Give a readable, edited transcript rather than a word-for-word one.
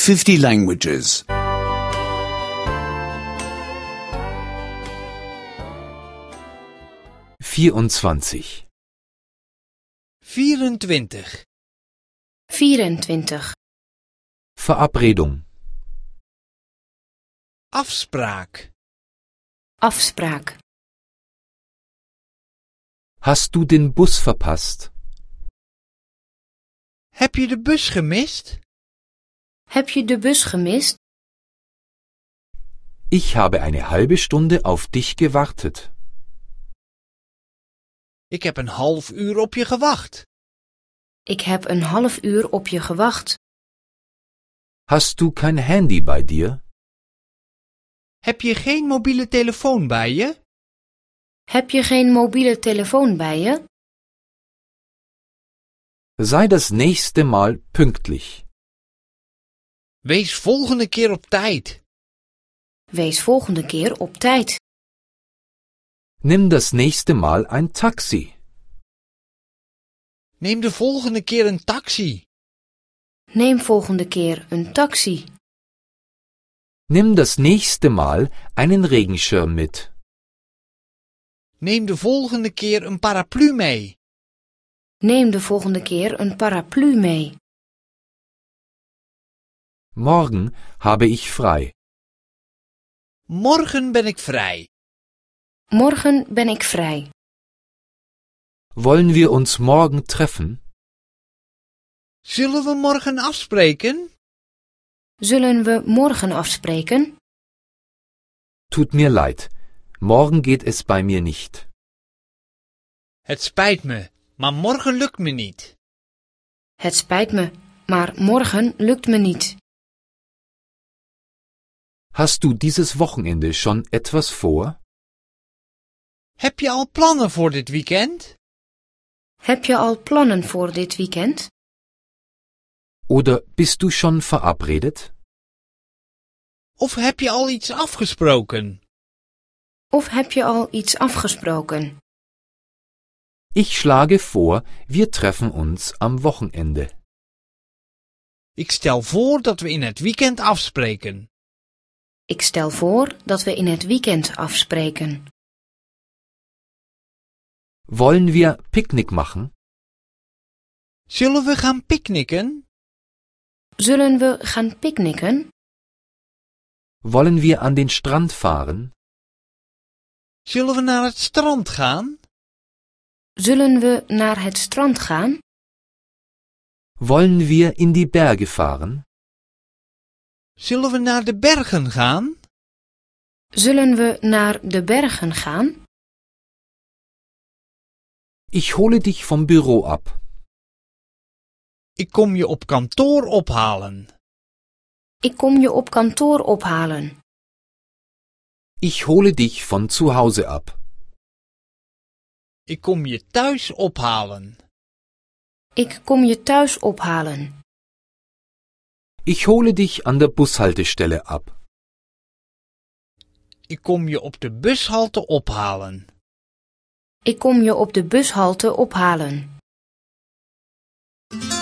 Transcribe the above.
50 languages. 24. 24. 24. Verabredung. Afspraak. Afspraak. Hast du den Bus verpasst? Heb je de bus gemist? Heb je de bus gemist? Ich habe eine halbe Stunde auf dich gewartet. Ik heb een half uur op je gewacht. Ik heb een half uur op je gewacht. Hast du kein Handy bei dir? Heb je geen mobiele telefoon bij je? Heb je geen mobiele telefoon bij je? Sei das nächste Mal pünktlich. Wees volgende keer op tijd. Wees volgende keer op tijd. Nimm das nächste Mal ein Taxi. Neem de volgende keer een taxi. Neem volgende keer een taxi. Nimm das nächste Mal einen Regenschirm mit. Neem de volgende keer een paraplu mee. Neem de volgende keer een paraplu mee. Morgen habe ich frei. Morgen ben ik vrij. Morgen ben ik vrij. Wollen wir uns morgen treffen? Zullen we morgen afspreken? Zullen we morgen afspreken? Tut mir leid. Morgen geht es bei mir nicht. Het spijt me, maar morgen lukt me niet. Het spijt me, maar morgen lukt me niet. Hast du dieses Wochenende schon etwas vor? Heb je al plannen voor dit weekend? Heb je al plannen voor dit weekend? Oder bist du schon verabredet? Of heb je al iets afgesproken? Of heb je al iets afgesproken? Ich schlage vor, wir treffen uns am Wochenende. Ik stel voor dat we in het weekend afspreken. Ik stel voor dat we in het weekend afspreken. Wollen wir Picknick machen? Zullen we gaan picknicken? Zullen we gaan picknicken? Wollen wir an den Strand fahren? Zullen we naar het strand gaan? Zullen we naar het strand gaan? Wollen wir in die Berge fahren? Zullen we naar de bergen gaan? Zullen we naar de bergen gaan? Ich hole dich vom Büro ab. Ik kom je op kantoor ophalen. Ik kom je op kantoor ophalen. Ich hole dich von zu Hause ab. Ik kom je thuis ophalen. Ik kom je thuis ophalen. Ich hole dich an der Bushaltestelle ab. Ik kom je op de bushalte ophalen. Ik kom je op de bushalte ophalen.